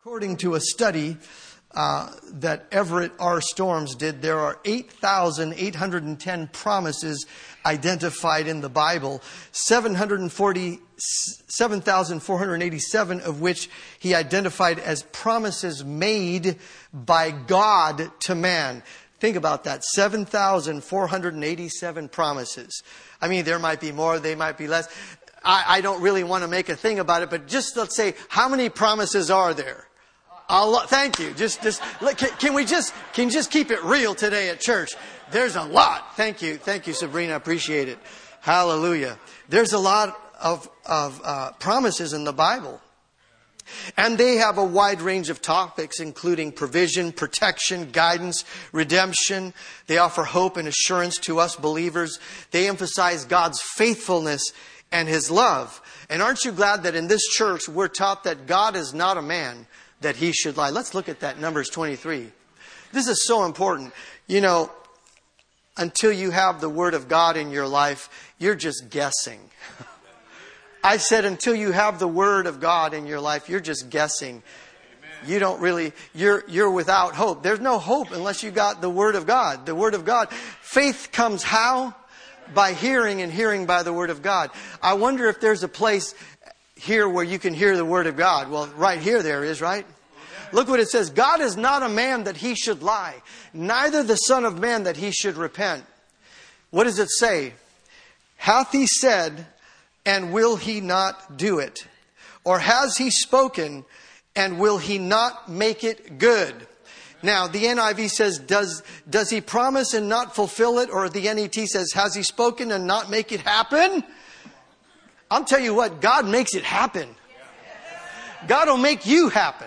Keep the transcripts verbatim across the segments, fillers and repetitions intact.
According to a study uh, that Everett R. Storms did, there are eight thousand eight hundred ten promises identified in the Bible, seven hundred forty, seven thousand four hundred eighty-seven of which he identified as promises made by God to man. Think about that, seven thousand four hundred eighty-seven promises. I mean, there might be more, they might be less. I, I don't really want to make a thing about it, but just let's say, how many promises are there? I'll, thank you. Just, just can, can we just can you just keep it real today at church? There's a lot. Thank you, thank you, Sabrina. I appreciate it. Hallelujah. There's a lot of of uh, promises in the Bible, and they have a wide range of topics, including provision, protection, guidance, redemption. They offer hope and assurance to us believers. They emphasize God's faithfulness and His love. And aren't you glad that in this church we're taught that God is not a man that He should lie? Let's look at that, Numbers twenty-three. This is so important. You know, until you have the Word of God in your life, you're just guessing. I said until you have the Word of God in your life, you're just guessing. You don't really, you're you're without hope. There's no hope unless you got the Word of God. The Word of God. Faith comes how? By hearing, and hearing by the Word of God. I wonder if there's a place here where you can hear the Word of God. Well, right here there is, right? Look what it says. God is not a man that He should lie, neither the Son of Man that He should repent. What does it say? Hath He said, and will He not do it? Or has He spoken, and will He not make it good? Now, the N I V says, does, does He promise and not fulfill it? Or the N E T says, has He spoken and not make it happen? I'll tell you what, God makes it happen. God will make you happen.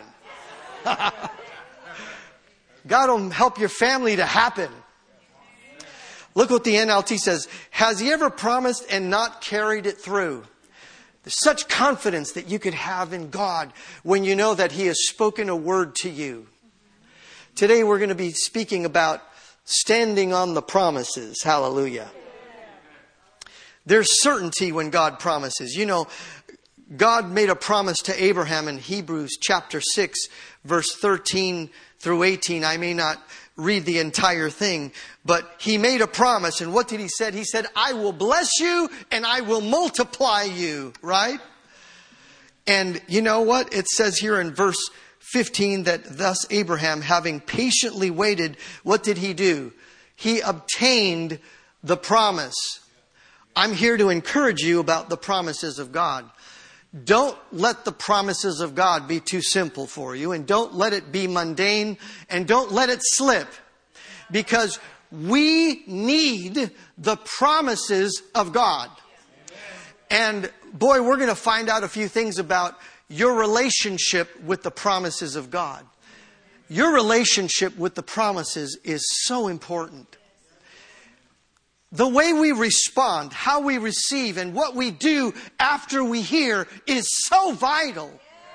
God will help your family to happen. Look what the N L T says. Has He ever promised and not carried it through? There's such confidence that you could have in God when you know that He has spoken a word to you. Today we're going to be speaking about standing on the promises. Hallelujah. There's certainty when God promises. You know, God made a promise to Abraham in Hebrews chapter six, verse thirteen through eighteen. I may not read the entire thing, but He made a promise. And what did He say? He said, I will bless you and I will multiply you. Right? And you know what? It says here in verse fifteen that thus Abraham, having patiently waited, what did he do? He obtained the promise. I'm here to encourage you about the promises of God. Don't let the promises of God be too simple for you, and don't let it be mundane, and don't let it slip, because we need the promises of God. And boy, we're going to find out a few things about your relationship with the promises of God. Your relationship with the promises is so important. The way we respond, how we receive, and what we do after we hear is so vital.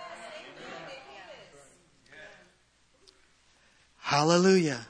Hallelujah.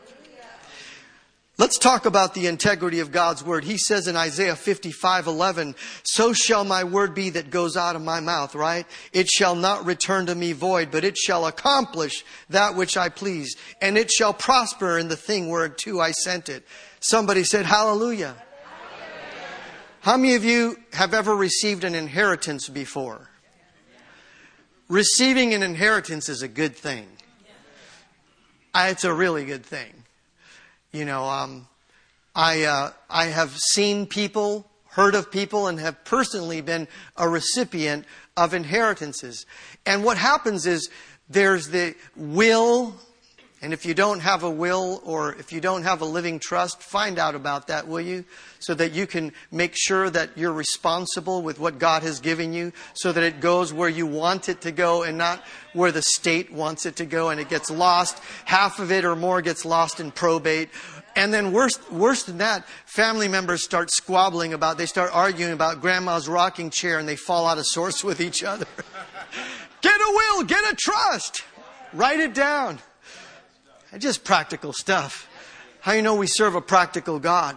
Let's talk about the integrity of God's Word. He says in Isaiah fifty-five eleven, so shall my word be that goes out of my mouth, right? It shall not return to me void, but it shall accomplish that which I please, and it shall prosper in the thing whereto I sent it. Somebody said, hallelujah. Hallelujah. How many of you have ever received an inheritance before? Receiving an inheritance is a good thing. It's a really good thing. You know, um, I uh, I have seen people, heard of people, and have personally been a recipient of inheritances. And what happens is there's the will. And if you don't have a will, or if you don't have a living trust, find out about that, will you? So that you can make sure that you're responsible with what God has given you, so that it goes where you want it to go and not where the state wants it to go, and it gets lost. Half of it or more gets lost in probate. And then worse, worse than that, family members start squabbling about, they start arguing about grandma's rocking chair, and they fall out of sorts with each other. Get a will, get a trust. Write it down. Just practical stuff. How you know we serve a practical God?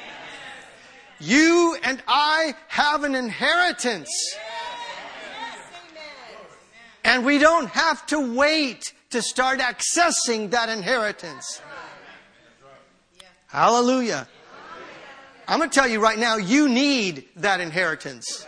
You and I have an inheritance. And we don't have to wait to start accessing that inheritance. Hallelujah. I'm going to tell you right now, you need that inheritance.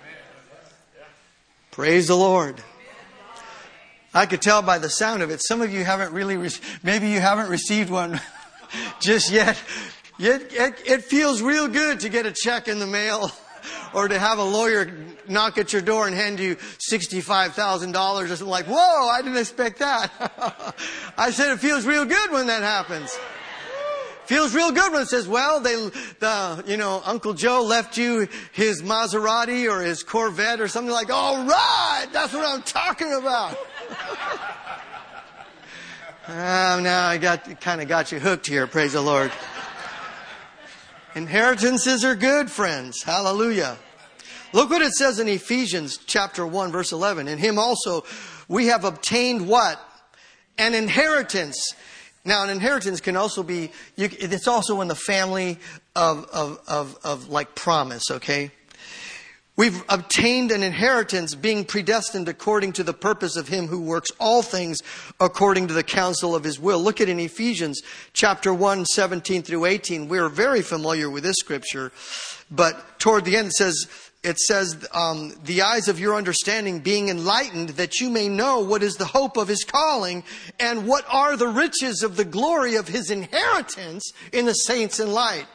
Praise the Lord. I could tell by the sound of it. Some of you haven't really, re- maybe you haven't received one just yet. It, it, it feels real good to get a check in the mail or to have a lawyer knock at your door and hand you sixty-five thousand dollars or something like, whoa, I didn't expect that. I said it feels real good when that happens. Feels real good when it says, well, they, the, you know, Uncle Joe left you his Maserati or his Corvette or something like, all right, that's what I'm talking about. Oh, now I got kind of got you hooked here. Praise the Lord. Inheritances are good, friends. Hallelujah. Look what it says in Ephesians chapter one, verse eleven. In him also we have obtained what? An inheritance. Now, an inheritance can also be, you, it's also in the family of, of, of, of like promise, okay? We've obtained an inheritance, being predestined according to the purpose of him who works all things according to the counsel of his will. Look at in Ephesians chapter one, seventeen through eighteen. We're very familiar with this scripture, but toward the end it says, it says, um, the eyes of your understanding being enlightened, that you may know what is the hope of his calling and what are the riches of the glory of his inheritance in the saints in light.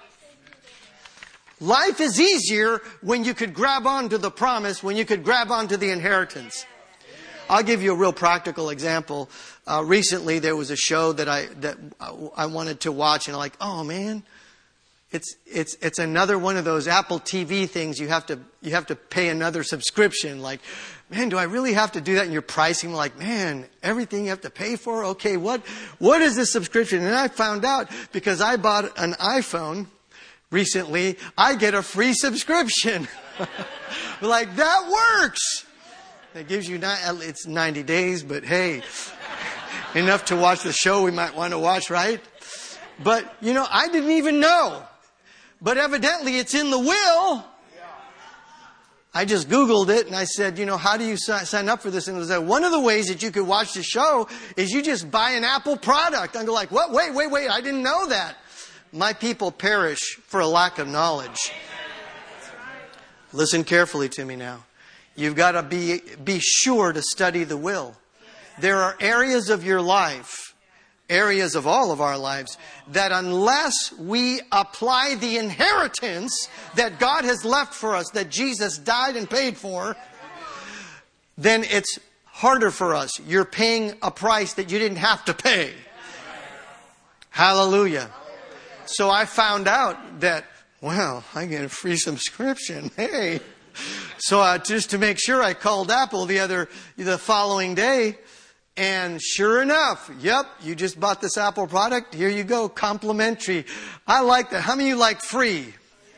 Life is easier when you could grab onto the promise, when you could grab onto the inheritance. I'll give you a real practical example. Uh, recently there was a show that I, that I wanted to watch and I'm like, oh man, It's it's it's another one of those Apple T V things. You have to you have to pay another subscription. Like, man, do I really have to do that? And you're pricing like, man, everything you have to pay for. Okay, what what is this subscription? And I found out because I bought an iPhone recently, I get a free subscription. Like that works. It gives you it's ninety days, but hey, enough to watch the show we might want to watch, right? But you know, I didn't even know. But evidently it's in the will. I just Googled it and I said, you know, how do you sign up for this? And it was like, one of the ways that you could watch the show is you just buy an Apple product. I'm like, what? Wait, wait, wait. I didn't know that. My people perish for a lack of knowledge. Listen carefully to me now. You've got to be, be sure to study the will. There are areas of your life, areas of all of our lives, that unless we apply the inheritance that God has left for us, that Jesus died and paid for, then it's harder for us. You're paying a price that you didn't have to pay. Hallelujah. So I found out that, well, I get a free subscription. Hey. So uh, just to make sure, I called Apple the other, the following day. And sure enough, yep, you just bought this Apple product. Here you go, complimentary. I like that. How many of you like free?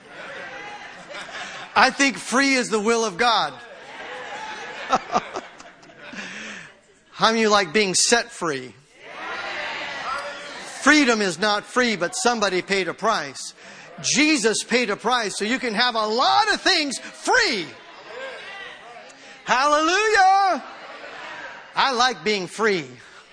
I think free is the will of God. How many of you like being set free? Freedom is not free, but somebody paid a price. Jesus paid a price, so you can have a lot of things free. Hallelujah! I like being free.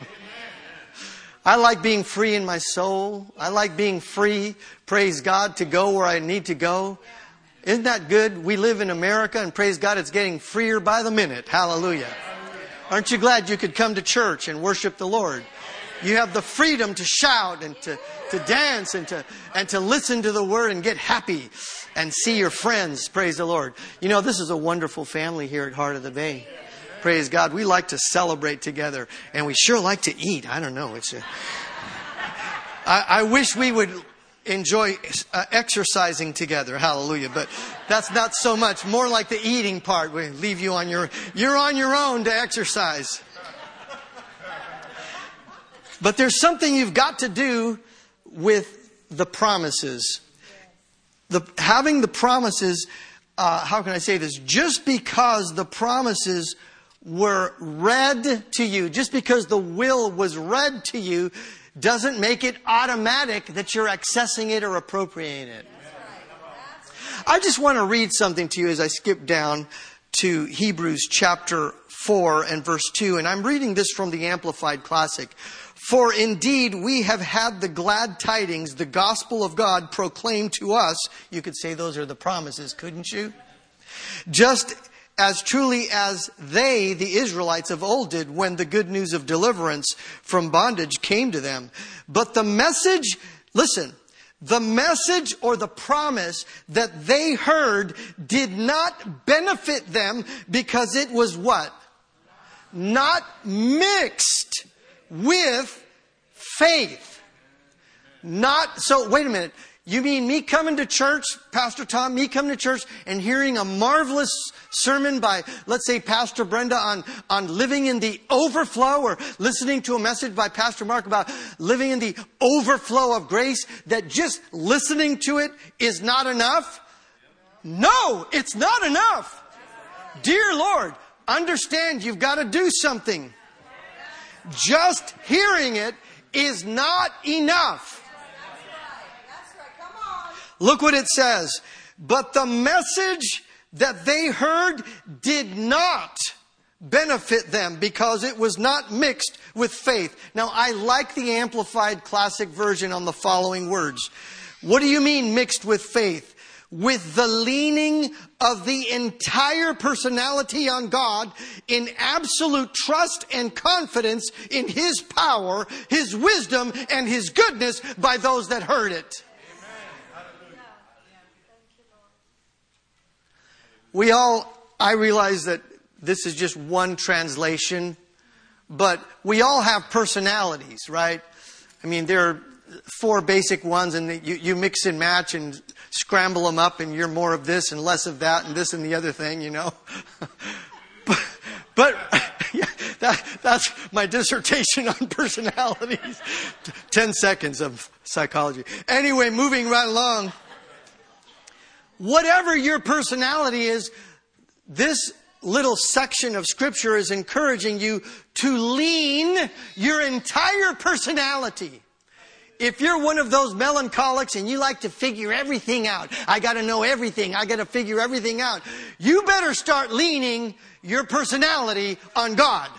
I like being free in my soul. I like being free, praise God, to go where I need to go. Isn't that good? We live in America and praise God, it's getting freer by the minute. Hallelujah. Aren't you glad you could come to church and worship the Lord? You have the freedom to shout and to, to dance and to, and to listen to the word and get happy and see your friends. Praise the Lord. You know, this is a wonderful family here at Heart of the Bay. Praise God. We like to celebrate together, and we sure like to eat. I don't know. It's a, I, I wish we would enjoy uh, exercising together. Hallelujah. But that's not so much. More like the eating part. We leave you on your, you're on your own to exercise. But there's something you've got to do with the promises. The, having the promises, uh, how can I say this? Just because the promises were read to you, just because the will was read to you, doesn't make it automatic that you're accessing it or appropriating it. I just want to read something to you as I skip down to Hebrews chapter four and verse two. And I'm reading this from the Amplified Classic. For indeed we have had the glad tidings, the gospel of God proclaimed to us. You could say those are the promises, couldn't you? Just as truly as they, the Israelites of old, did when the good news of deliverance from bondage came to them. But the message, listen, the message or the promise that they heard did not benefit them because it was what? Not mixed with faith. Not, so wait a minute. You mean me coming to church, Pastor Tom, me coming to church and hearing a marvelous sermon by, let's say, Pastor Brenda on, on living in the overflow, or listening to a message by Pastor Mark about living in the overflow of grace, that just listening to it is not enough? No, it's not enough. Dear Lord, understand you've got to do something. Just hearing it is not enough. Look what it says. But the message that they heard did not benefit them because it was not mixed with faith. Now, I like the Amplified Classic Version on the following words. What do you mean mixed with faith? With the leaning of the entire personality on God in absolute trust and confidence in His power, His wisdom, and His goodness by those that heard it. We all, I realize that this is just one translation, but we all have personalities, right? I mean, there are four basic ones, and you, you mix and match and scramble them up, and you're more of this and less of that and this and the other thing, you know. but but yeah, that, that's my dissertation on personalities. Ten seconds of psychology. Anyway, moving right along. Whatever your personality is, this little section of Scripture is encouraging you to lean your entire personality. If you're one of those melancholics and you like to figure everything out, I got to know everything, I got to figure everything out, you better start leaning your personality on God.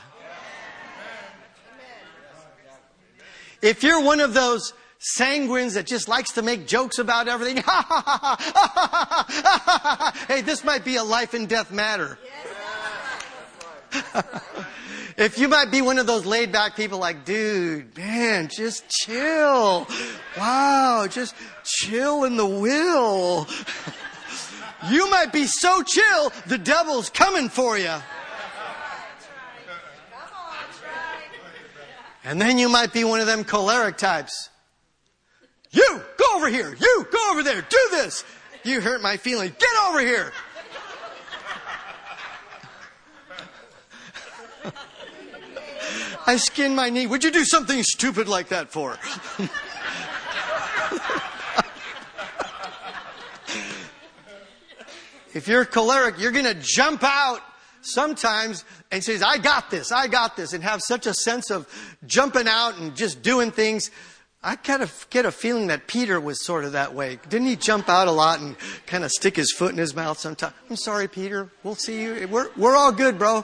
If you're one of those sanguines that just likes to make jokes about everything, hey, this might be a life and death matter. If you might be one of those laid back people like, dude, man, just chill. Wow, just chill in the will. You might be so chill, the devil's coming for you. And then you might be one of them choleric types. You, go over here. You, go over there. Do this. You hurt my feelings. Get over here. I skinned my knee. Would you do something stupid like that for? If you're choleric, you're going to jump out sometimes and says, I got this, I got this, and have such a sense of jumping out and just doing things. I kind of get a feeling that Peter was sort of that way. Didn't he jump out a lot and kind of stick his foot in his mouth sometimes? I'm sorry, Peter. We'll see you. We're, we're all good, bro.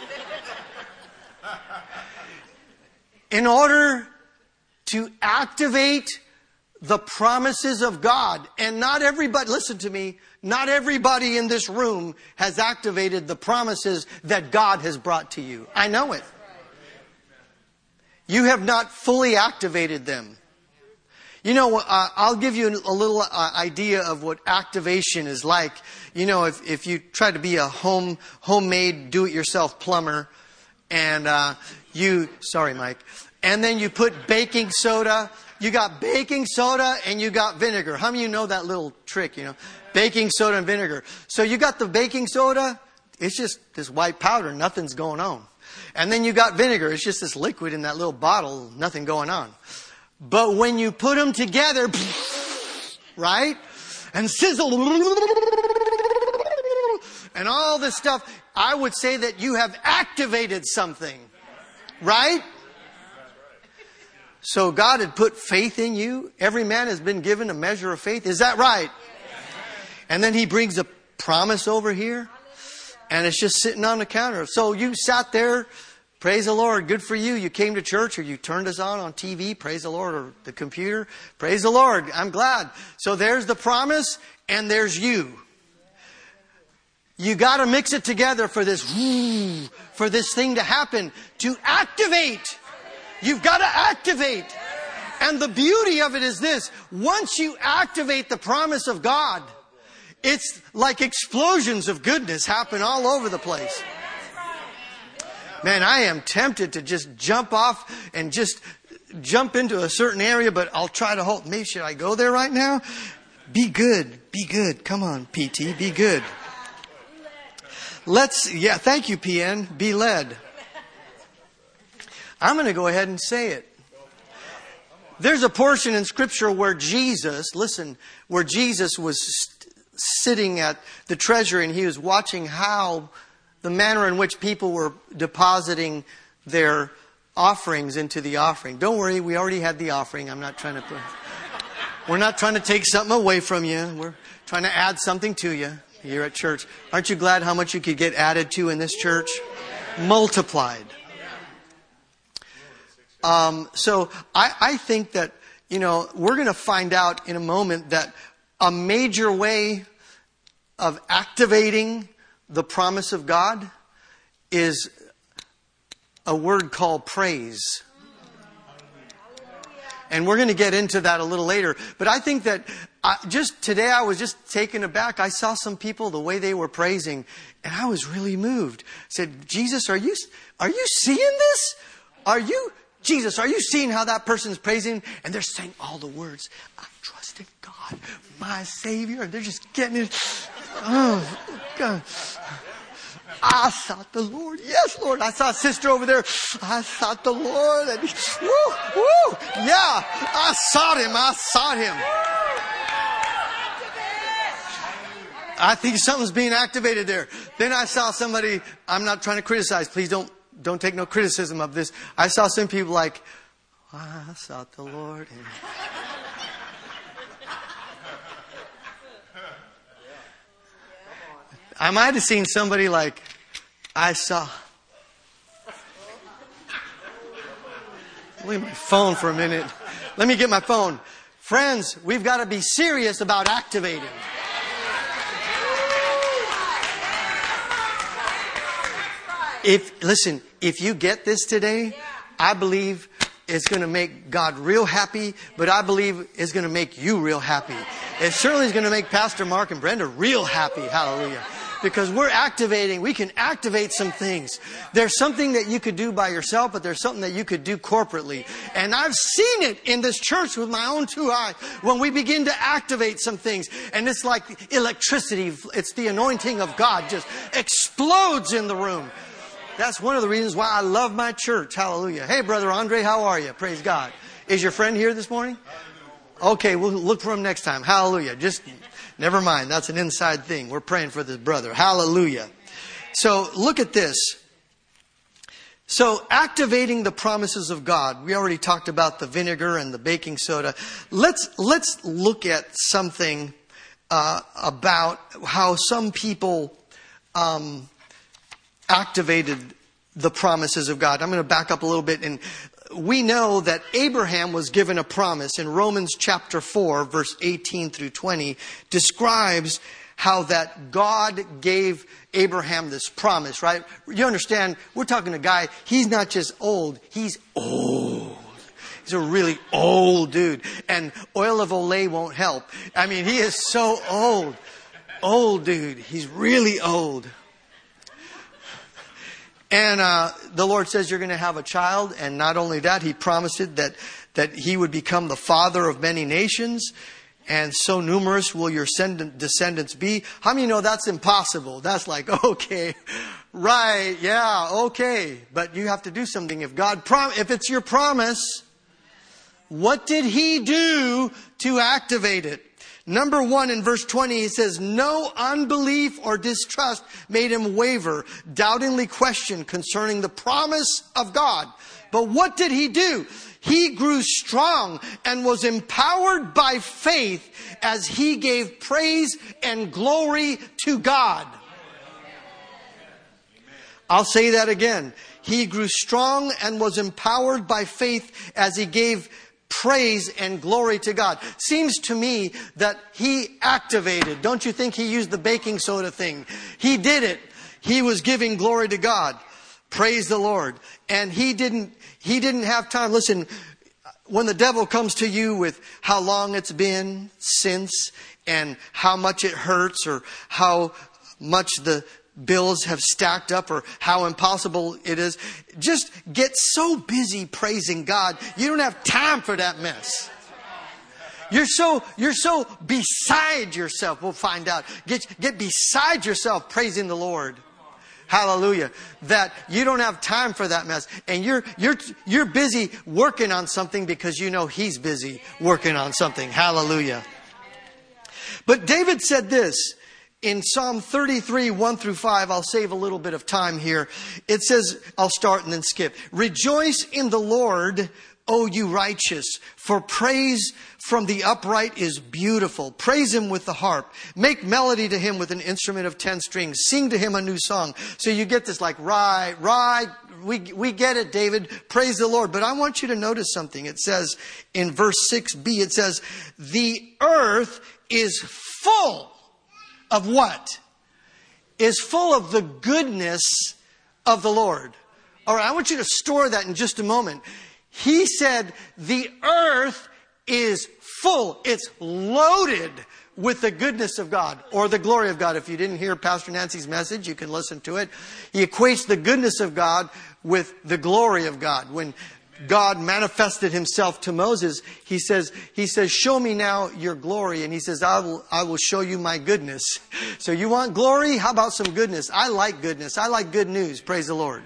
In order to activate the promises of God, and not everybody, listen to me, not everybody in this room has activated the promises that God has brought to you. I know it. You have not fully activated them. You know, uh, I'll give you a little uh, idea of what activation is like. You know, if, if you try to be a home homemade do-it-yourself plumber, and uh, you, sorry, Mike, and then you put baking soda. You got baking soda and you got vinegar. How many of you know that little trick, you know? Baking soda and vinegar. So you got the baking soda. It's just this white powder. Nothing's going on. And then you got vinegar. It's just this liquid in that little bottle. Nothing going on. But when you put them together, right? And sizzle. And all this stuff. I would say that you have activated something. Right? So God had put faith in you. Every man has been given a measure of faith. Is that right? And then He brings a promise over here. And it's just sitting on the counter. So you sat there, praise the Lord, good for you. You came to church or you turned us on on T V, praise the Lord, or the computer, praise the Lord. I'm glad. So there's the promise and there's you. You got to mix it together for this, for this thing to happen, to activate. You've got to activate. And the beauty of it is this: once you activate the promise of God, it's like explosions of goodness happen all over the place. Man, I am tempted to just jump off and just jump into a certain area, but I'll try to hold. Maybe should I go there right now? Be good. Be good. Come on, P T. Be good. Let's, yeah, thank you, P N. Be led. I'm going to go ahead and say it. There's a portion in Scripture where Jesus, listen, where Jesus was sitting at the treasury and he was watching how the manner in which people were depositing their offerings into the offering. Don't worry, we already had the offering. I'm not trying to put, we're not trying to take something away from you. We're trying to add something to you here at church. Aren't you glad how much you could get added to in this church? Multiplied. Um, so I, I think that, you know, we're going to find out in a moment that a major way of activating the promise of God is a word called praise. And we're going to get into that a little later. But I think that I, just today I was just taken aback. I saw some people, the way they were praising, and I was really moved. I said, Jesus, are you, are you seeing this? Are you, Jesus, are you seeing how that person's praising? And they're saying all the words. I trust in God, my Savior. And they're just getting it. Oh, God. I sought the Lord. Yes, Lord. I saw a sister over there. I sought the Lord. And, woo, woo. Yeah, I sought him. I sought him. I think something's being activated there. Then I saw somebody, I'm not trying to criticize. Please don't, don't take no criticism of this. I saw some people like, I sought the Lord. And I might have seen somebody like, I saw. Leave my phone for a minute. Let me get my phone. Friends, we've got to be serious about activating. If, listen, if you get this today, I believe it's going to make God real happy, but I believe it's going to make you real happy. It certainly is going to make Pastor Mark and Brenda real happy. Hallelujah. Because we're activating, we can activate some things. There's something that you could do by yourself, but there's something that you could do corporately. And I've seen it in this church with my own two eyes when we begin to activate some things. And it's like electricity. It's the anointing of God just explodes in the room. That's one of the reasons why I love my church. Hallelujah. Hey, Brother Andre, how are you? Praise God. Is your friend here this morning? Okay, we'll look for him next time. Hallelujah. Just never mind. That's an inside thing. We're praying for this brother. Hallelujah. So look at this. So activating the promises of God. We already talked about the vinegar and the baking soda. Let's let's look at something uh, about how some people um, activated the promises of God. I'm going to back up a little bit. And we know that Abraham was given a promise in Romans chapter four, verse eighteen through twenty, describes how that God gave Abraham this promise, right? You understand, we're talking a guy, he's not just old, he's old. He's a really old dude. And oil of Olay won't help. I mean, he is so old. Old dude. He's really old. And uh, the Lord says you're going to have a child. And not only that, he promised it that, that he would become the father of many nations. And so numerous will your descendants be. How many know that's impossible? That's like, okay, right, yeah, okay. But you have to do something. If God prom- if it's your promise, what did he do to activate it? Number one, in verse twenty, he says, no unbelief or distrust made him waver, doubtingly question concerning the promise of God. But what did he do? He grew strong and was empowered by faith as he gave praise and glory to God. I'll say that again. He grew strong and was empowered by faith as he gave praise and glory to God. Seems to me that he activated. Don't you think he used the baking soda thing? He did it. He was giving glory to God. Praise the Lord. And he didn't, he didn't have time. Listen, when the devil comes to you with how long it's been since and how much it hurts or how much the bills have stacked up or how impossible it is, just get so busy praising God, you don't have time for that mess. You're so, you're so beside yourself. We'll find out. Get, get beside yourself praising the Lord. Hallelujah. That you don't have time for that mess. And you're, you're, you're busy working on something because you know He's busy working on something. Hallelujah. But David said this in Psalm thirty-three, one through five. I'll save a little bit of time here. It says, I'll start and then skip. Rejoice in the Lord, O you righteous, for praise from the upright is beautiful. Praise Him with the harp. Make melody to Him with an instrument of ten strings. Sing to Him a new song. So you get this like, right, right. We, we get it, David. Praise the Lord. But I want you to notice something. It says in verse six b, it says, the earth is full of what? Is full of the goodness of the Lord. All right, I want you to store that in just a moment. He said the earth is full. It's loaded with the goodness of God or the glory of God. If you didn't hear Pastor Nancy's message, you can listen to it. He equates the goodness of God with the glory of God. When God manifested Himself to Moses, He says, He says, show me now your glory. And He says, I will, I will show you my goodness. So you want glory? How about some goodness? I like goodness. I like good news. Praise the Lord.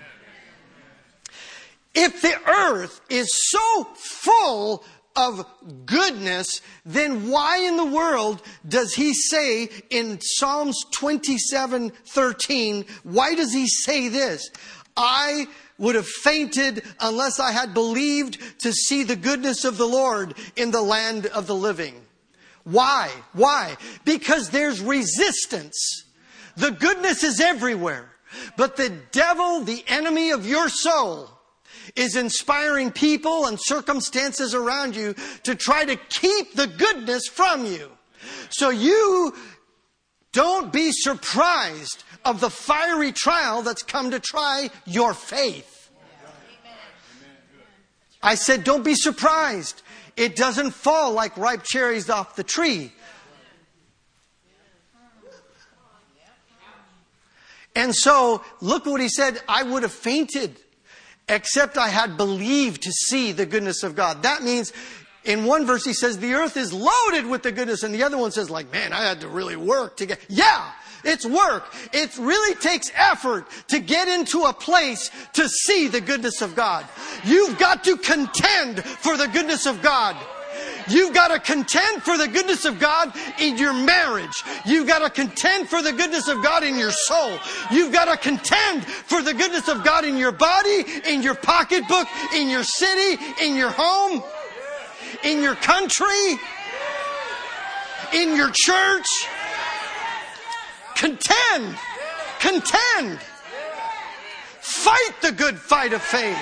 If the earth is so full of goodness, then why in the world does He say in Psalms twenty-seven thirteen, why does He say this? I would have fainted unless I had believed to see the goodness of the Lord in the land of the living. Why? Why? Because there's resistance. The goodness is everywhere. But the devil, the enemy of your soul, is inspiring people and circumstances around you to try to keep the goodness from you. So you don't be surprised of the fiery trial that's come to try your faith. I said, don't be surprised. It doesn't fall like ripe cherries off the tree. And so, look what he said, I would have fainted, except I had believed to see the goodness of God. That means, in one verse he says, the earth is loaded with the goodness. And the other one says, like, man, I had to really work to get... Yeah, it's work. It really takes effort to get into a place to see the goodness of God. You've got to contend for the goodness of God. You've got to contend for the goodness of God in your marriage. You've got to contend for the goodness of God in your soul. You've got to contend for the goodness of God in your body, in your pocketbook, in your city, in your home, in your country, in your church. Contend. Contend. Fight the good fight of faith.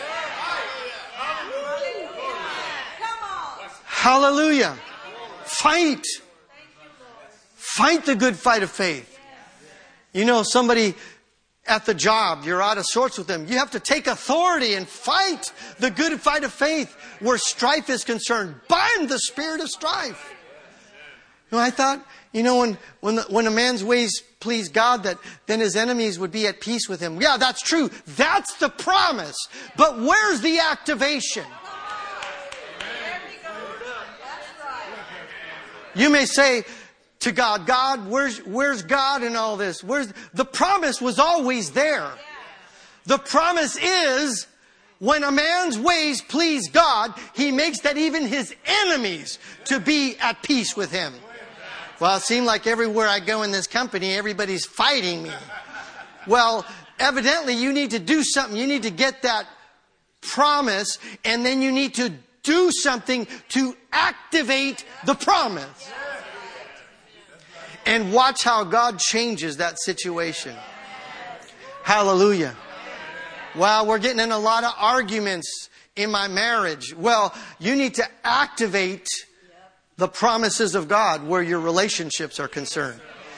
Hallelujah. Fight. Fight the good fight of faith. You know, somebody at the job, you're out of sorts with them. You have to take authority and fight the good fight of faith where strife is concerned. Bind the spirit of strife. You know, I thought, you know, when, when, the, when a man's ways please God, that then his enemies would be at peace with him. Yeah, that's true. That's the promise. But where's the activation? You may say to God, God, where's, where's God in all this? Where's, the promise was always there. The promise is, when a man's ways please God, He makes that even his enemies to be at peace with him. Well, it seemed like everywhere I go in this company, everybody's fighting me. Well, evidently you need to do something. You need to get that promise, and then you need to do something to activate the promise. And watch how God changes that situation. Hallelujah. Wow, we're getting in a lot of arguments in my marriage. Well, you need to activate the promises of God where your relationships are concerned.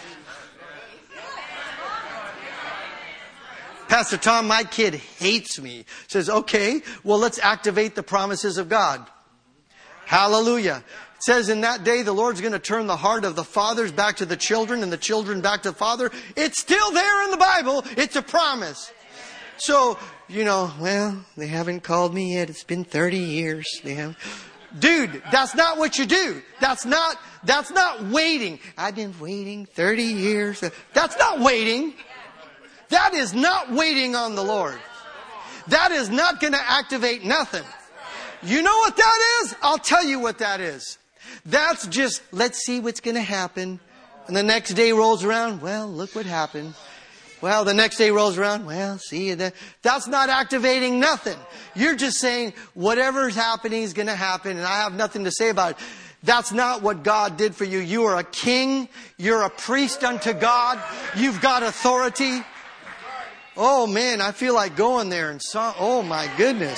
Pastor Tom, my kid hates me. Says, okay, well, let's activate the promises of God. Hallelujah. It says in that day, the Lord's going to turn the heart of the fathers back to the children and the children back to the father. It's still there in the Bible. It's a promise. So, you know, well, they haven't called me yet. It's been thirty years. They haven't. Dude, that's not what you do. That's not, that's not waiting. I've been waiting thirty years. That's not waiting. That is not waiting on the Lord. That is not going to activate nothing. You know what that is? I'll tell you what that is. That's just, let's see what's going to happen. And the next day rolls around. Well, look what happened. Well, the next day rolls around. Well, see you there. That's not activating nothing. You're just saying whatever's happening is going to happen and I have nothing to say about it. That's not what God did for you. You are a king. You're a priest unto God. You've got authority. Oh man, I feel like going there and saw, oh my goodness.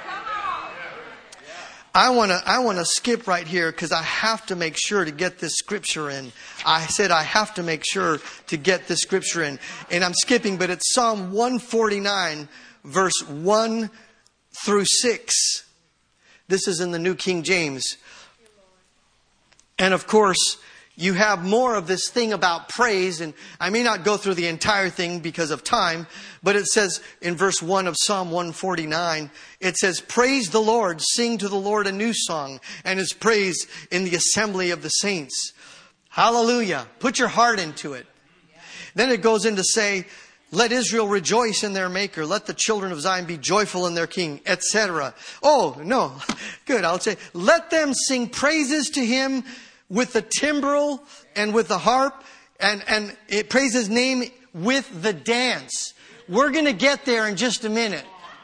I want to I want to skip right here because I have to make sure to get this scripture in. I said I have to make sure to get this scripture in. And I'm skipping, but it's Psalm one forty-nine, verse one through six. This is in the New King James. And of course, you have more of this thing about praise. And I may not go through the entire thing because of time. But it says in verse one of Psalm one forty-nine, it says, praise the Lord, sing to the Lord a new song, and his praise in the assembly of the saints. Hallelujah. Put your heart into it. Then it goes in to say, let Israel rejoice in their maker. Let the children of Zion be joyful in their king, et cetera. Oh, no. Good. I'll say, let them sing praises to him with the timbrel and with the harp, and, and it praise his name with the dance. We're going to get there in just a minute.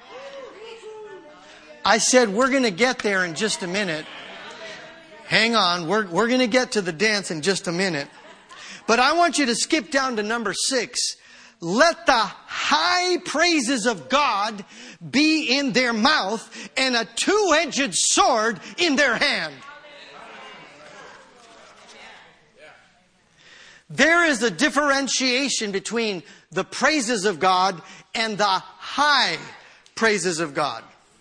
I said we're going to get there in just a minute. Hang on. We're, we're going to get to the dance in just a minute. But I want you to skip down to number six. Let the high praises of God be in their mouth and a two-edged sword in their hand. There is a differentiation between the praises of God and the high praises of God.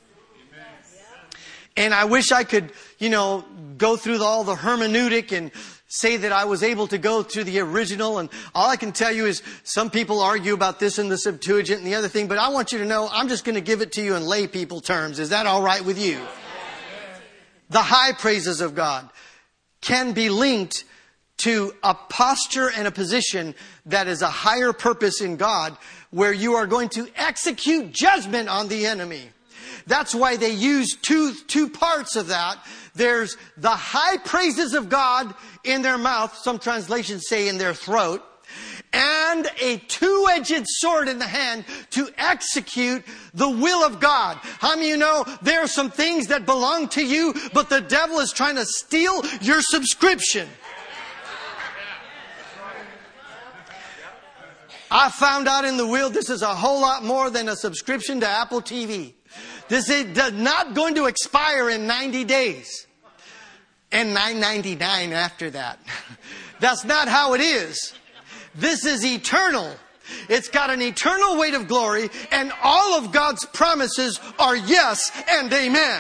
And I wish I could, you know, go through all the hermeneutic and say that I was able to go through the original. And all I can tell you is some people argue about this in the Septuagint and the other thing. But I want you to know I'm just going to give it to you in lay people terms. Is that all right with you? The high praises of God can be linked to a posture and a position that is a higher purpose in God, where you are going to execute judgment on the enemy. That's why they use two, two parts of that. There's the high praises of God in their mouth. Some translations say in their throat. And a two-edged sword in the hand to execute the will of God. How many of you know there are some things that belong to you, but the devil is trying to steal your subscription? I found out in the will this is a whole lot more than a subscription to Apple T V. This is not going to expire in ninety days. And nine ninety-nine after that. That's not how it is. This is eternal. It's got an eternal weight of glory, and all of God's promises are yes and amen.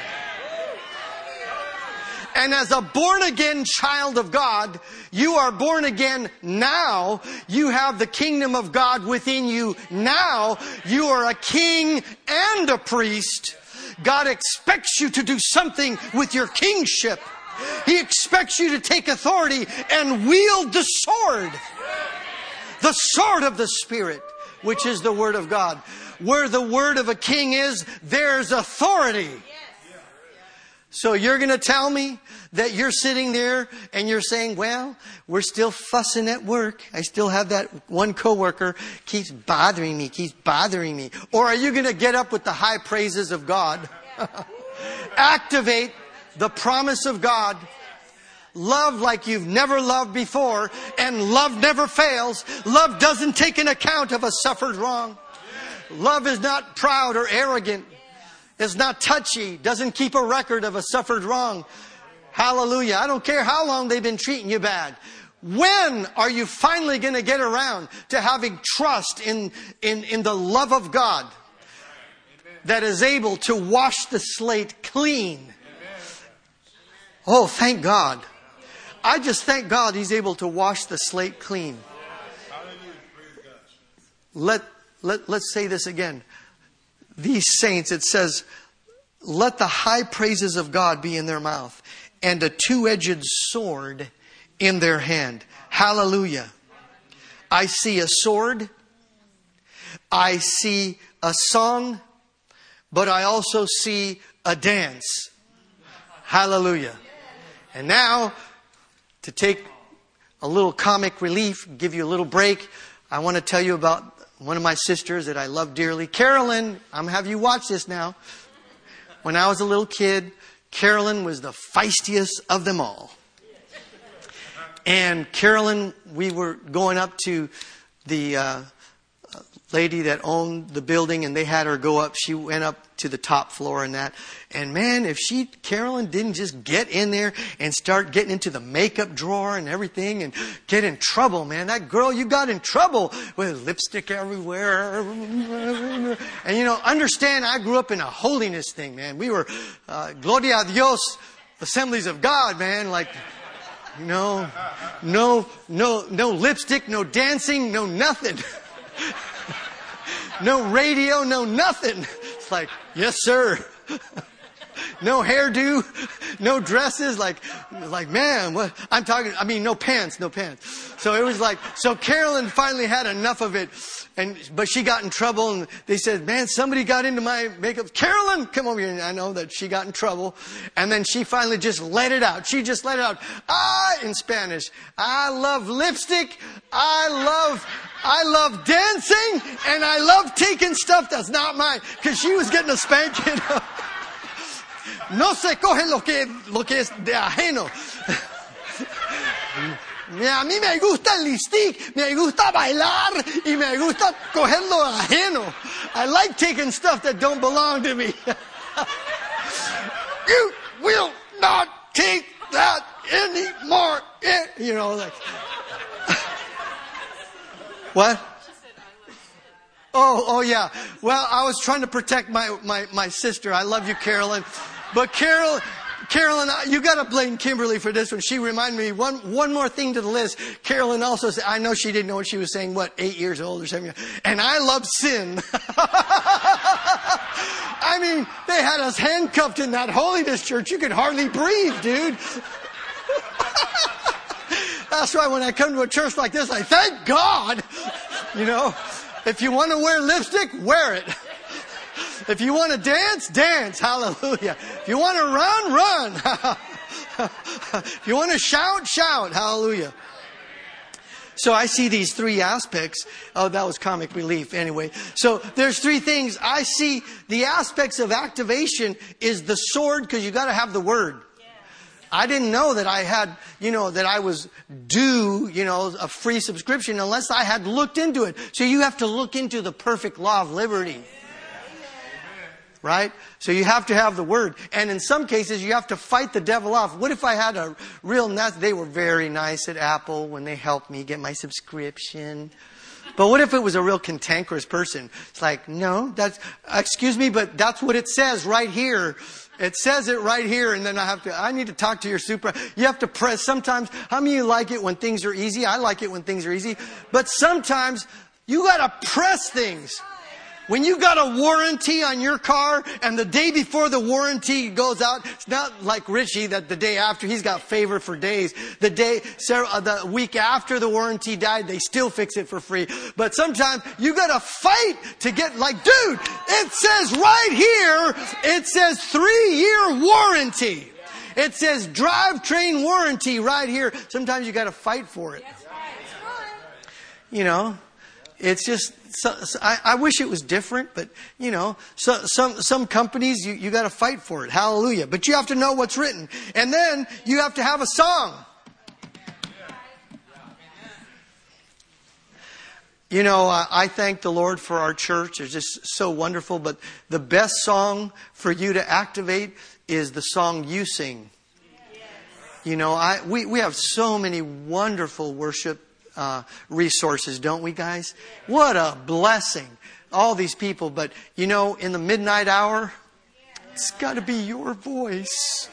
And as a born-again child of God, you are born again now. You have the kingdom of God within you now. You are a king and a priest. God expects you to do something with your kingship. He expects you to take authority and wield the sword. The sword of the Spirit, which is the Word of God. Where the word of a king is, there's authority. So you're going to tell me that you're sitting there and you're saying, well, we're still fussing at work. I still have that one coworker keeps bothering me, keeps bothering me. Or are you going to get up with the high praises of God? Activate the promise of God. Love like you've never loved before. And love never fails. Love doesn't take an account of a suffered wrong. Love is not proud or arrogant. It's not touchy. Doesn't keep a record of a suffered wrong. Hallelujah. I don't care how long they've been treating you bad. When are you finally going to get around to having trust in, in, in the love of God that is able to wash the slate clean? Oh, thank God. I just thank God He's able to wash the slate clean. Let, let, let's say this again. These saints, it says, let the high praises of God be in their mouth and a two-edged sword in their hand. Hallelujah. I see a sword. I see a song. But I also see a dance. Hallelujah. And now, to take a little comic relief, give you a little break, I want to tell you about one of my sisters that I love dearly. Carolyn, I'm going to have you watch this now. When I was a little kid, Carolyn was the feistiest of them all. And Carolyn, we were going up to the uh, lady that owned the building, and they had her go up. She went up to the top floor and that. And man, if she, Carolyn, didn't just get in there and start getting into the makeup drawer and everything and get in trouble, man. That girl, you got in trouble with lipstick everywhere. And you know, understand, I grew up in a holiness thing, man. We were, uh, Gloria a Dios, Assemblies of God, man. Like, you know, no, no, no lipstick, no dancing, no nothing. No radio, no nothing. It's like, yes, sir. No hairdo, no dresses. Like, like, man, what? I'm talking, I mean, no pants, no pants. So it was like, so Carolyn finally had enough of it. And, but she got in trouble, and they said, man, somebody got into my makeup. Carolyn, come over here. And I know that she got in trouble. And then she finally just let it out. She just let it out. Ah, in Spanish. I love lipstick. I love, I love dancing. And I love taking stuff that's not mine. Because she was getting a spanking. No se coge lo que, lo que es de ajeno. A mí me gusta el lipstick, me gusta bailar, y me gusta coger lo ajeno. I like taking stuff that don't belong to me. You will not take that anymore. You know, like. What? Oh, oh yeah. Well, I was trying to protect my, my, my sister. I love you, Carolyn. But Carol, Carolyn, you got to blame Kimberly for this one. She reminded me one one more thing to the list. Carolyn also said, I know she didn't know what she was saying. What, eight years old or something? And I love sin. I mean, they had us handcuffed in that holiness church. You could hardly breathe, dude. That's why when I come to a church like this, I thank God. You know, if you want to wear lipstick, wear it. If you want to dance, dance. Hallelujah. If you want to run, run. If you want to shout, shout. Hallelujah. So I see these three aspects. Oh, that was comic relief anyway. So there's three things. I see the aspects of activation is the sword, because you got to have the word. I didn't know that I had, you know, that I was due, you know, a free subscription unless I had looked into it. So you have to look into the perfect law of liberty. Right? So you have to have the word. And in some cases, you have to fight the devil off. What if I had a real nice... They were very nice at Apple when they helped me get my subscription. But what if it was a real cantankerous person? It's like, no, that's... Excuse me, but that's what it says right here. It says it right here, and then I have to... I need to talk to your super... You have to press... Sometimes... How many of you like it when things are easy? I like it when things are easy. But sometimes, you got to press things. When you got a warranty on your car and the day before the warranty goes out, it's not like Richie that the day after, he's got favor for days. The day, the week after the warranty died, they still fix it for free. But sometimes you got to fight to get, like, dude, it says right here, it says three-year warranty. It says drivetrain warranty right here. Sometimes you got to fight for it. You know, it's just... So, so I, I wish it was different, but, you know, so, some some companies, you, you got to fight for it. Hallelujah. But you have to know what's written. And then you have to have a song. You know, I, I thank the Lord for our church. It's just so wonderful. But the best song for you to activate is the song you sing. You know, I we, we have so many wonderful worship uh, resources, don't we, guys? What a blessing. All these people. But, you know, in the midnight hour, it's got to be your voice.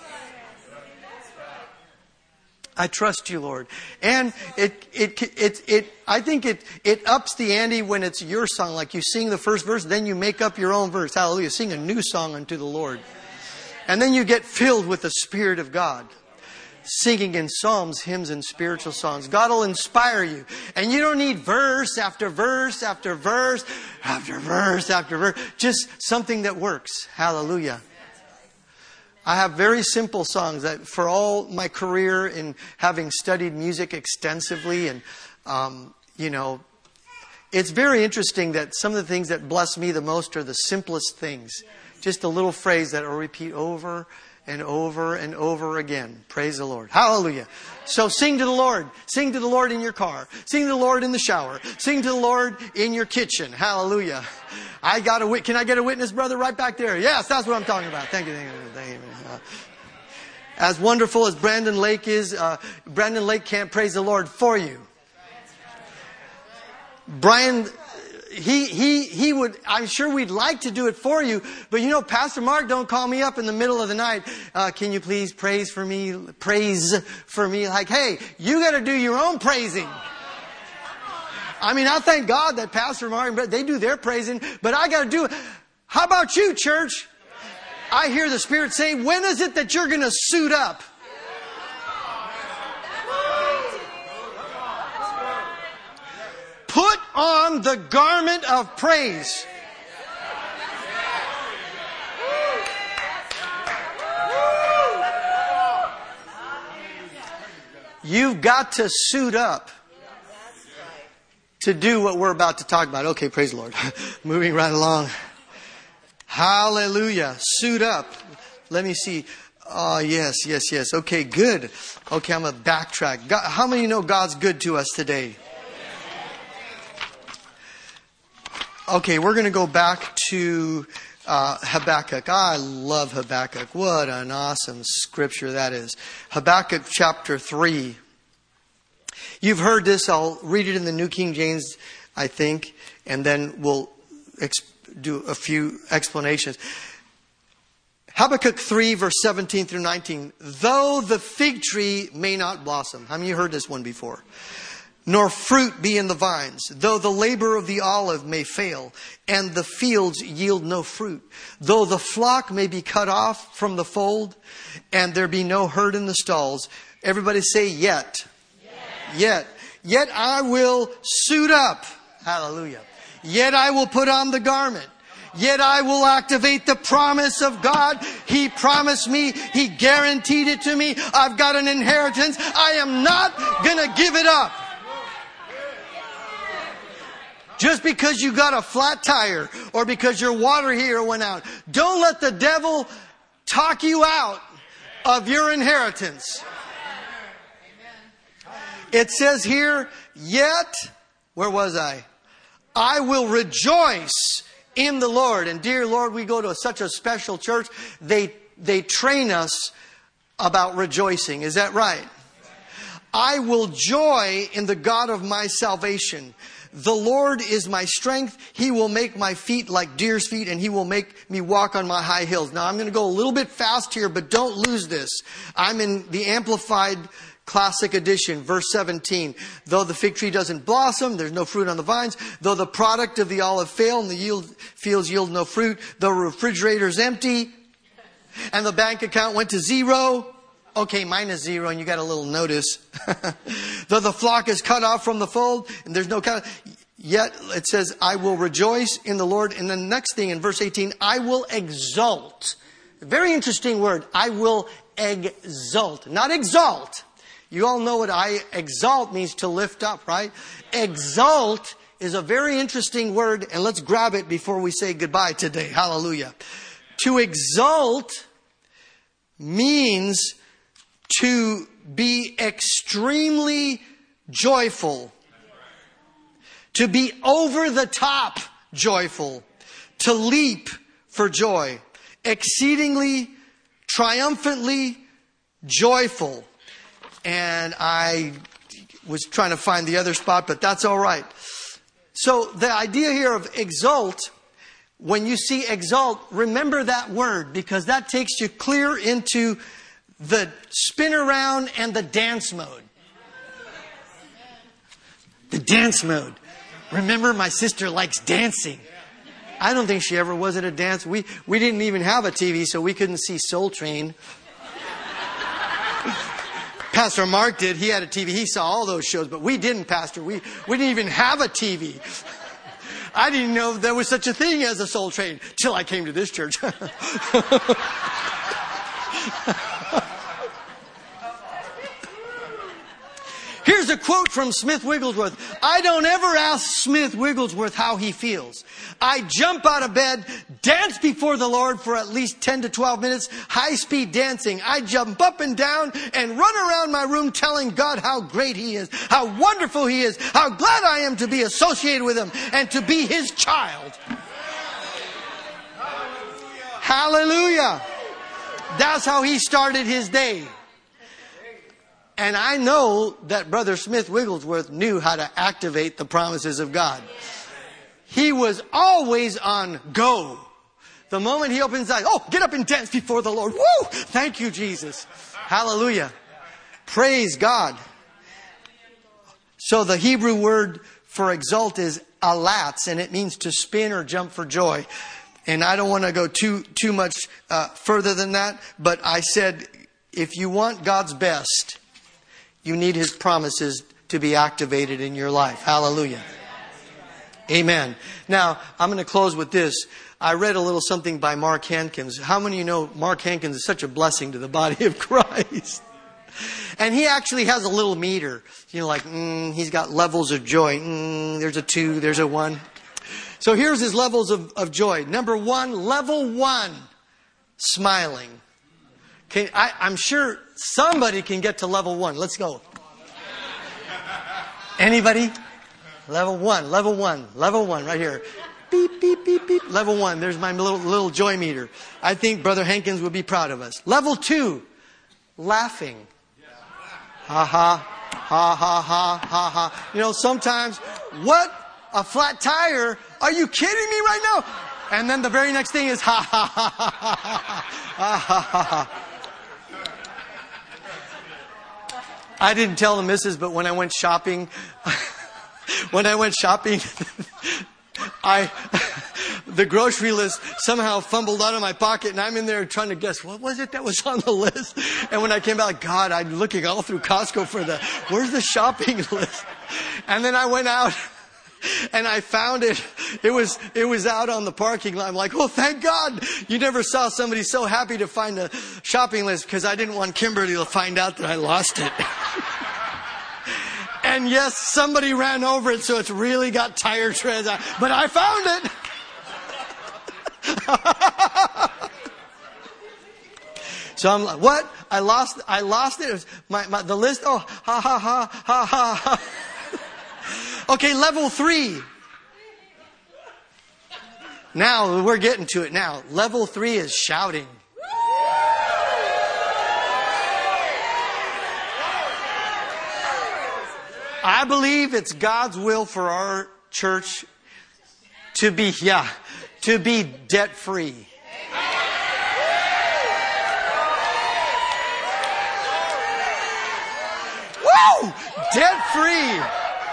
I trust you, Lord. And it, it, it, it, I think it, it ups the ante when it's your song. Like you sing the first verse, then you make up your own verse. Hallelujah. Sing a new song unto the Lord. And then you get filled with the Spirit of God. Singing in psalms, hymns, and spiritual songs. God will inspire you. And you don't need verse after verse after verse after verse after verse. Just something that works. Hallelujah. I have very simple songs that for all my career in having studied music extensively. And, um, you know, it's very interesting that some of the things that bless me the most are the simplest things. Just a little phrase that will repeat over and over and over again. Praise the Lord. Hallelujah. So sing to the Lord. Sing to the Lord in your car. Sing to the Lord in the shower. Sing to the Lord in your kitchen. Hallelujah. I got a wit- Can I get a witness, brother, right back there? Yes, that's what I'm talking about. Thank you. Thank you. Thank you. Uh, as wonderful as Brandon Lake is, uh, Brandon Lake can't praise the Lord for you. Brian... He, he, he would, I'm sure we'd like to do it for you, but you know, Pastor Mark don't call me up in the middle of the night. Uh, can you please praise for me, praise for me? Like, hey, you got to do your own praising. I mean, I thank God that Pastor Mark, they do their praising, but I got to do it. How about you, church? I hear the Spirit say, when is it that you're going to suit up? Put on the garment of praise. You've got to suit up to do what we're about to talk about. Okay, praise the Lord. Moving right along. Hallelujah. Suit up. Let me see. Oh, yes, yes, yes. Okay, good. Okay, I'm going to backtrack. God, how many know God's good to us today? Okay, we're going to go back to uh, Habakkuk. I love Habakkuk. What an awesome scripture that is. Habakkuk chapter three. You've heard this. I'll read it in the New King James, I think, and then we'll ex- do a few explanations. Habakkuk three, verse seventeen through nineteen. Though the fig tree may not blossom. How many of you heard this one before? Nor fruit be in the vines, though the labor of the olive may fail, and the fields yield no fruit, though the flock may be cut off from the fold, and there be no herd in the stalls. Everybody say, yet. Yet. Yet. Yet I will suit up. Hallelujah. Yet I will put on the garment. Yet I will activate the promise of God. He promised me. He guaranteed it to me. I've got an inheritance. I am not going to give it up. Just because you got a flat tire or because your water heater went out. Don't let the devil talk you out of your inheritance. It says here, yet, where was I? I will rejoice in the Lord. And dear Lord, we go to such a special church. They, they train us about rejoicing. Is that right? I will joy in the God of my salvation. The Lord is my strength. He will make my feet like deer's feet, and He will make me walk on my high hills. Now, I'm going to go a little bit fast here, but don't lose this. I'm in the Amplified Classic Edition, verse seventeen. Though the fig tree doesn't blossom, there's no fruit on the vines. Though the product of the olive fail and the yield, fields yield no fruit. The refrigerator's empty and the bank account went to zero. Okay, minus zero, and you got a little notice. Though the flock is cut off from the fold, and there's no kind of, yet it says, I will rejoice in the Lord. And the next thing in verse eighteen, I will exult. Very interesting word. I will exult. Not exalt. You all know what I exalt means, to lift up, right? Exult is a very interesting word, and let's grab it before we say goodbye today. Hallelujah. To exult means to be extremely joyful, To be over the top joyful. To leap for joy. Exceedingly, triumphantly joyful. And I was trying to find the other spot, but that's all right. So the idea here of exult, when you see exalt, remember that word, because that takes you clear into the spin around and the dance mode. The dance mode. Remember, my sister likes dancing. I don't think she ever was at a dance. We we didn't even have a T V, so we couldn't see Soul Train. Pastor Mark did. He had a T V. He saw all those shows, but we didn't, Pastor. We, we didn't even have a T V. I didn't know there was such a thing as a Soul Train till I came to this church. Here's a quote from Smith Wigglesworth. I don't ever ask Smith Wigglesworth how he feels. I jump out of bed, dance before the Lord for at least ten to twelve minutes, high-speed dancing. I jump up and down and run around my room telling God how great He is, how wonderful He is, how glad I am to be associated with Him and to be His child. Hallelujah. That's how he started his day. And I know that Brother Smith Wigglesworth knew how to activate the promises of God. He was always on go. The moment he opens his eyes, oh, get up and dance before the Lord. Woo! Thank you, Jesus. Hallelujah. Praise God. So the Hebrew word for exult is alatz, and it means to spin or jump for joy. And I don't want to go too too much uh, further than that, but I said, if you want God's best, you need His promises to be activated in your life. Hallelujah. Amen. Now, I'm going to close with this. I read a little something by Mark Hankins. How many of you know Mark Hankins is such a blessing to the body of Christ? And he actually has a little meter. You know, like, mm, he's got levels of joy. Mm, there's a two, there's a one. So here's his levels of, of joy. Number one, level one, smiling. Okay, I, I'm sure somebody can get to level one. Let's go. Anybody? Level one, level one, level one, right here. Beep, beep, beep, beep. Level one. There's my little, little joy meter. I think Brother Hankins would be proud of us. Level two, laughing. Ha ha, ha ha ha ha ha. You know, sometimes, what? A flat tire? Are you kidding me right now? And then the very next thing is ha ha ha ha ha ha ha ha ha. I didn't tell the missus, but when I went shopping, when I went shopping, I, the grocery list somehow fumbled out of my pocket, and I'm in there trying to guess, what was it that was on the list? And when I came back, God, I'm looking all through Costco for the, where's the shopping list? And then I went out, and I found it. It was, it was out on the parking lot. I'm like, oh, thank God. You never saw somebody so happy to find a shopping list, because I didn't want Kimberly to find out that I lost it. And yes, somebody ran over it, so it's really got tire treads. But I found it. So I'm like, what? I lost, I lost it. It was my, my, the list. Oh, ha, ha, ha, ha, ha, ha. Okay, level three. Now, we're getting to it now. Level three is shouting. I believe it's God's will for our church to be, yeah, to be debt-free. Woo! Debt-free.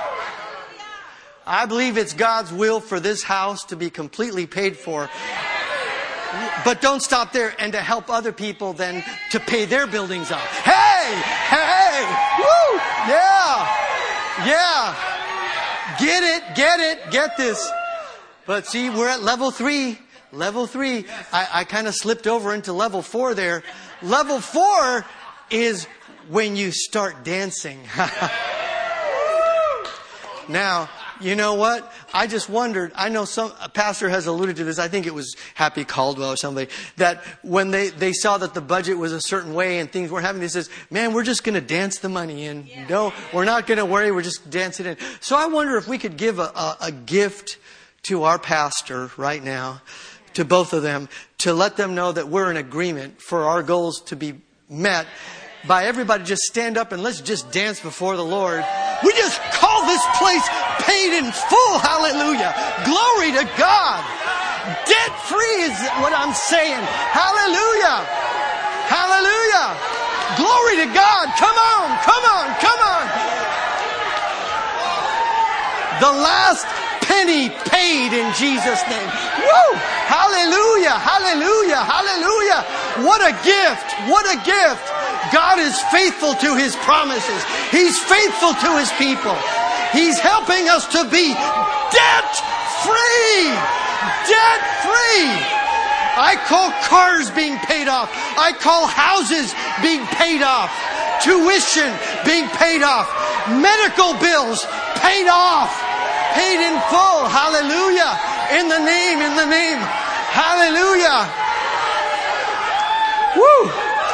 I believe it's God's will for this house to be completely paid for. But don't stop there, and to help other people then to pay their buildings off. Hey! Hey! Woo! Yeah! Yeah! Get it, get it, get this. But see, we're at level three. Level three. I, I kind of slipped over into level four there. Level four is when you start dancing. Now, You know what? I just wondered, I know some, a pastor has alluded to this, I think it was Happy Caldwell or somebody, that when they, they saw that the budget was a certain way and things weren't happening, they says, man, we're just going to dance the money in. Yeah. No, we're not going to worry, we're just dancing in. So I wonder if we could give a, a, a gift to our pastor right now, to both of them, to let them know that we're in agreement for our goals to be met. By everybody just stand up and let's just dance before the Lord. We just call this place paid in full. Hallelujah. Glory to God. Debt free is what I'm saying. Hallelujah. Hallelujah. Glory to God. Come on, come on, come on. The last penny paid in Jesus' name. Woo! Hallelujah. Hallelujah. Hallelujah. What a gift. What a gift. God is faithful to His promises. He's faithful to His people. He's helping us to be debt-free. Debt-free. I call cars being paid off. I call houses being paid off. Tuition being paid off. Medical bills paid off. Paid in full. Hallelujah. In the name, in the name. Hallelujah. Woo.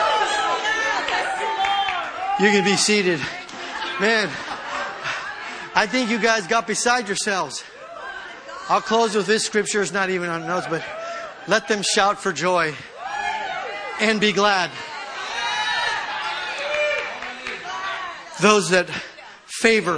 You can be seated. Man, I think you guys got beside yourselves. I'll close with this scripture. It's not even on notes, but let them shout for joy and be glad. Those that favor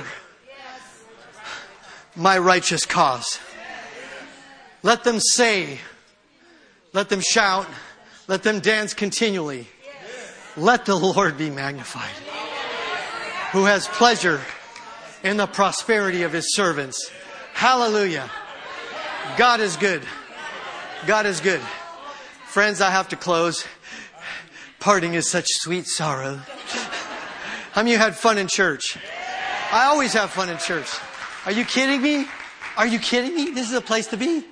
my righteous cause. Let them say, let them shout, let them dance continually. Let the Lord be magnified, who has pleasure in the prosperity of His servants. Hallelujah. God is good. God is good. Friends, I have to close. Parting is such sweet sorrow. How many of you had fun in church? I always have fun in church. Are you kidding me? Are you kidding me? This is a place to be.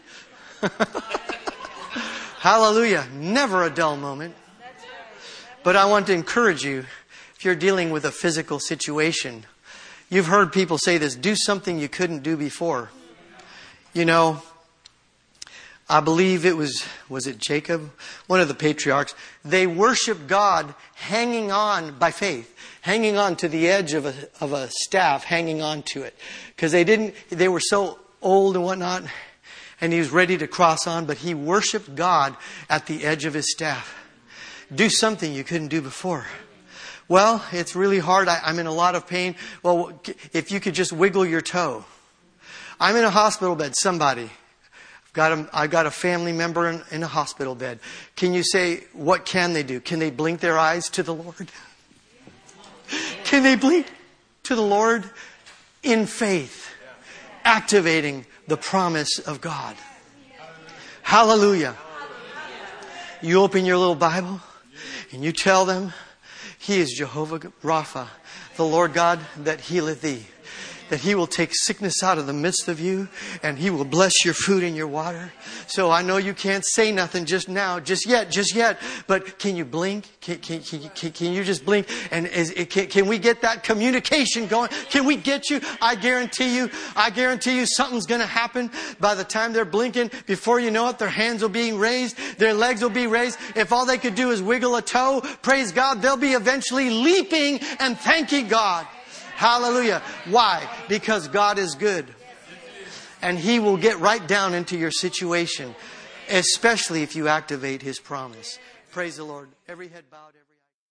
Hallelujah. Never a dull moment. But I want to encourage you, if you're dealing with a physical situation, you've heard people say this, do something you couldn't do before. You know, I believe it was, was it Jacob? One of the patriarchs. They worship God hanging on by faith, hanging on to the edge of a, of a staff, hanging on to it. Because they didn't, they were so old and whatnot, and he was ready to cross on, but he worshiped God at the edge of his staff. Do something you couldn't do before. Well, it's really hard. I, I'm in a lot of pain. Well, if you could just wiggle your toe. I'm in a hospital bed. Somebody. I've got a, I've got a family member in, in a hospital bed. Can you say, what can they do? Can they blink their eyes to the Lord? Can they blink to the Lord in faith? Activating the promise of God. Hallelujah. You open your little Bible and you tell them, He is Jehovah Rapha, the Lord God that healeth thee. That He will take sickness out of the midst of you and He will bless your food and your water. So I know you can't say nothing just now, just yet, just yet. But can you blink? Can, can, can, can, can you just blink? And is, can, can we get that communication going? Can we get you? I guarantee you, I guarantee you something's going to happen by the time they're blinking. Before you know it, their hands will be raised. Their legs will be raised. If all they could do is wiggle a toe, praise God, they'll be eventually leaping and thanking God. Hallelujah. Why? Because God is good. And He will get right down into your situation, especially if you activate His promise. Praise the Lord. Every head bowed. Every